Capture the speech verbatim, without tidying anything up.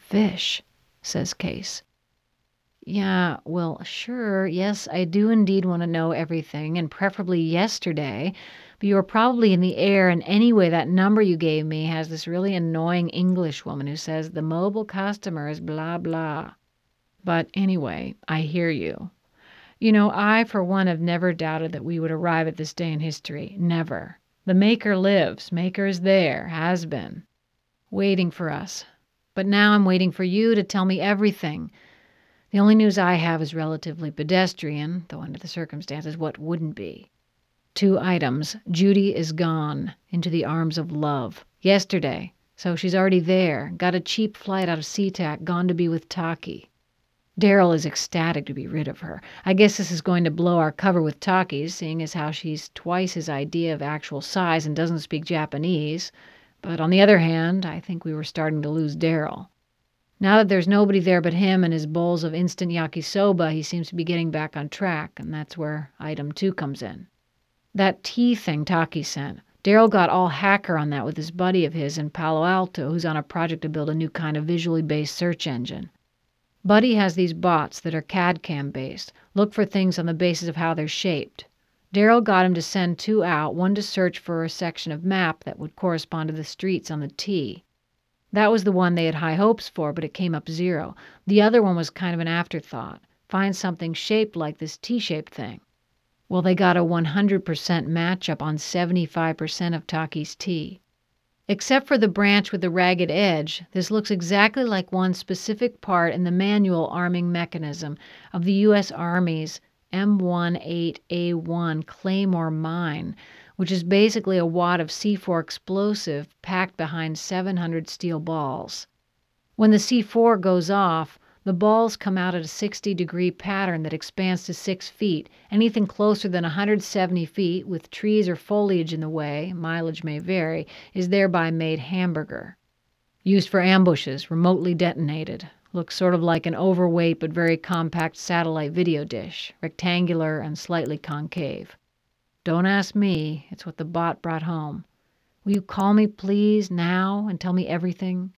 fish, says Case. Yeah, well, sure, yes, I do indeed want to know everything, and preferably yesterday, but you were probably in the air, and anyway, that number you gave me has this really annoying English woman who says the mobile customer is blah blah. But anyway, I hear you. You know, I, for one, have never doubted that we would arrive at this day in history. Never. The Maker lives. Maker is there, has been, waiting for us. But now I'm waiting for you to tell me everything. The only news I have is relatively pedestrian, though under the circumstances, what wouldn't be? Two items. Judy is gone into the arms of love. Yesterday. So she's already there. Got a cheap flight out of SeaTac, gone to be with Taki. Daryl is ecstatic to be rid of her. I guess this is going to blow our cover with Taki's, seeing as how she's twice his idea of actual size and doesn't speak Japanese. But on the other hand, I think we were starting to lose Daryl. Now that there's nobody there but him and his bowls of instant yakisoba, he seems to be getting back on track, and that's where item two comes in. That tea thing Taki sent. Daryl got all hacker on that with this buddy of his in Palo Alto who's on a project to build a new kind of visually based search engine. Buddy has these bots that are C A D C A M based, look for things on the basis of how they're shaped. Daryl got him to send two out, one to search for a section of map that would correspond to the streets on the T. That was the one they had high hopes for, but it came up zero. The other one was kind of an afterthought. Find something shaped like this T-shaped thing. Well, they got a one hundred percent matchup on seventy-five percent of Taki's T. Except for the branch with the ragged edge, this looks exactly like one specific part in the manual arming mechanism of the U S Army's M eighteen A one Claymore mine, which is basically a wad of C four explosive packed behind seven hundred steel balls. When the C four goes off, the balls come out at a sixty degree pattern that expands to six feet. Anything closer than one hundred seventy feet, with trees or foliage in the way, mileage may vary, is thereby made hamburger. Used for ambushes, remotely detonated. Looks sort of like an overweight but very compact satellite video dish, rectangular and slightly concave. Don't ask me, it's what the bot brought home. Will you call me, please, now, and tell me everything?